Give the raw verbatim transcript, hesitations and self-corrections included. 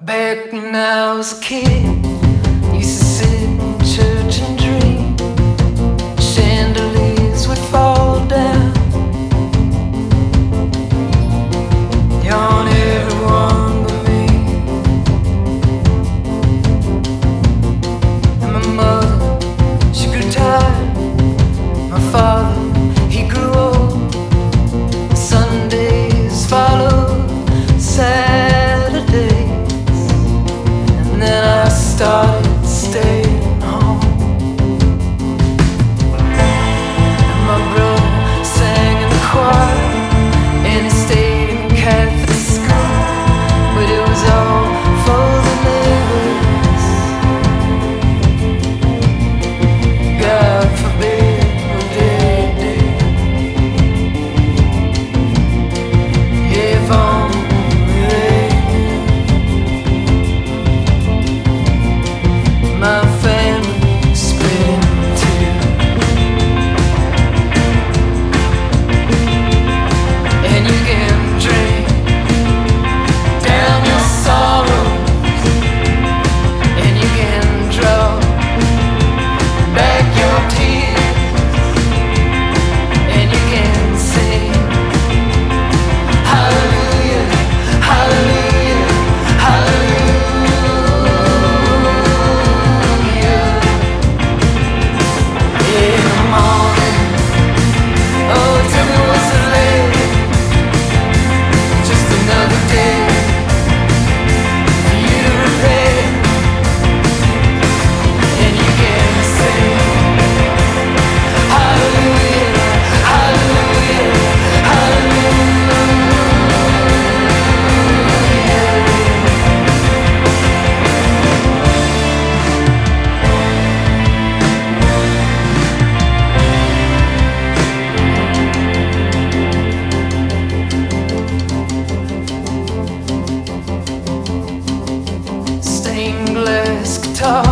Back when I was a kid, used to sit in church and dream. Chandeliers would fall down on everyone but me. And my mother, she grew tired. My father, he grew old. Sundays followed Saturdays, and then I started staying home. And my brother sang in the choir, and he stayed in Catholic school, but it was all for the neighbors. God forbid what they did. If only they knew. My family split in two, and you can drink down your sorrows, and you can draw back your tears, and you can sing hallelujah, hallelujah, hallelujah. In the morning, oh, tell me what's the late, just another day for you to repay, and you can sing hallelujah, hallelujah, hallelujah. Stained glass guitar